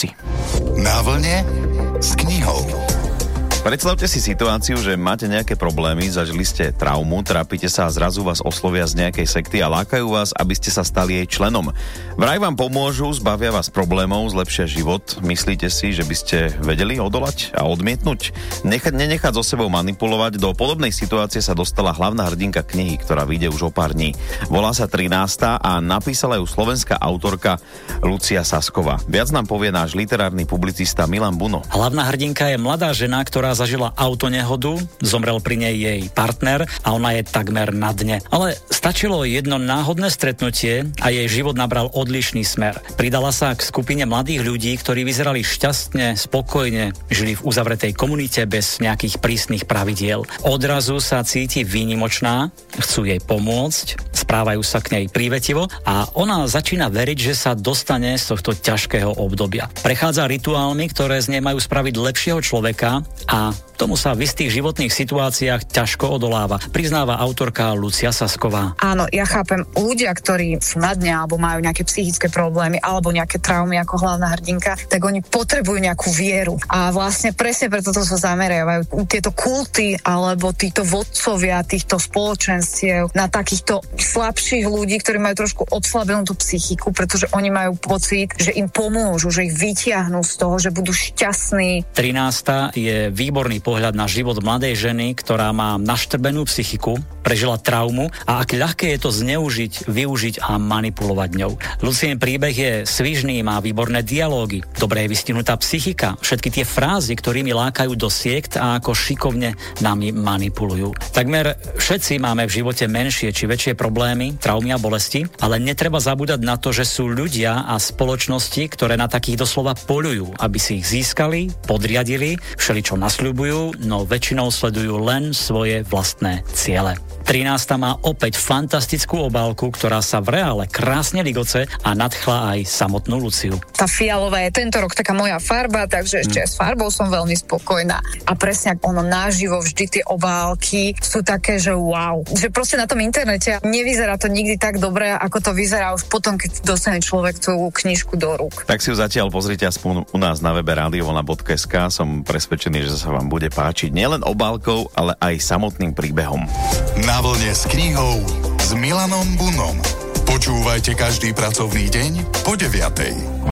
všetci. Na vlne s knihou. Predstavte si situáciu, že máte nejaké problémy, zažili ste traumu, trápite sa a zrazu vás oslovia z nejakej sekty a lákajú vás, aby ste sa stali jej členom. Vraj vám pomôžu, zbavia vás problémov, zlepšia život. Myslíte si, že by ste vedeli odolať a odmietnúť? Nenechať so sebou manipulovať? Do podobnej situácie sa dostala hlavná hrdinka knihy, ktorá vyjde už o pár dní. Volá sa 13. a napísala ju slovenská autorka Lucia Sasková. Viac nám povie náš literárny publicista Milan Buno. Hlavná hrdinka je mladá žena, ktorá zažila autonehodu, zomrel pri nej jej partner a ona je takmer na dne. Ale stačilo jedno náhodné stretnutie a jej život nabral odlišný smer. Pridala sa k skupine mladých ľudí, ktorí vyzerali šťastne, spokojne, žili v uzavretej komunite bez nejakých prísnych pravidiel. Odrazu sa cíti výnimočná, chcú jej pomôcť, správajú sa k nej prívetivo a ona začína veriť, že sa dostane z tohto ťažkého obdobia. Prechádza rituálmi, ktoré z nej majú spraviť lepšieho človeka a tomu sa v istých životných situáciách ťažko odoláva, priznáva autorka Lucia Sasková. Áno, ja chápem, ľudia, ktorí sú na dne alebo majú nejaké psychické problémy alebo nejaké traumy ako hlavná hrdinka, tak oni potrebujú nejakú vieru. A vlastne presne preto to sa zameriavajú tieto kulty alebo títo vodcovia týchto spoločenstiev na takýchto slabších ľudí, ktorí majú trošku odslabenú tú psychiku, pretože oni majú pocit, že im pomôžu, že ich vytiahnu z toho, že budú šťastní. 13. je výborný pohľad na život mladej ženy, ktorá má naštrbenú psychiku, prežila traumu a ak ľahké je to zneužiť, využiť a manipulovať ňou. Lucien príbeh je svižný, má výborné dialógy, dobre je vystihnutá psychika, všetky tie frázy, ktorými lákajú do siekt a ako šikovne nami manipulujú. Takmer všetci máme v živote menšie či väčšie problémy, traumy a bolesti, ale netreba zabúdať na to, že sú ľudia a spoločnosti, ktoré na takých doslova poľujú, aby si ich získali, podriadili, všeličo nasľubujú, no väčšinou sledujú len svoje vlastné ciele. 13. má opäť fantastickú obálku, ktorá sa v reále krásne ligoce a nadchla aj samotnú Luciu. Tá fialová je tento rok taká moja farba, takže ešte s farbou som veľmi spokojná. A presne ono naživo vždy tie obálky sú také, že wow. Že proste na tom internete nevyzerá to nikdy tak dobre, ako to vyzerá už potom, keď dostane človek tú knižku do rúk. Tak si ju zatiaľ pozrite aspoň u nás na webe radiovlna.sk. Som presvedčený, že sa vám bude páčiť nielen obálkou, ale aj samotným príbehom. Na vlne s knihou s Milanom Bunom. Počúvajte každý pracovný deň po 9:00.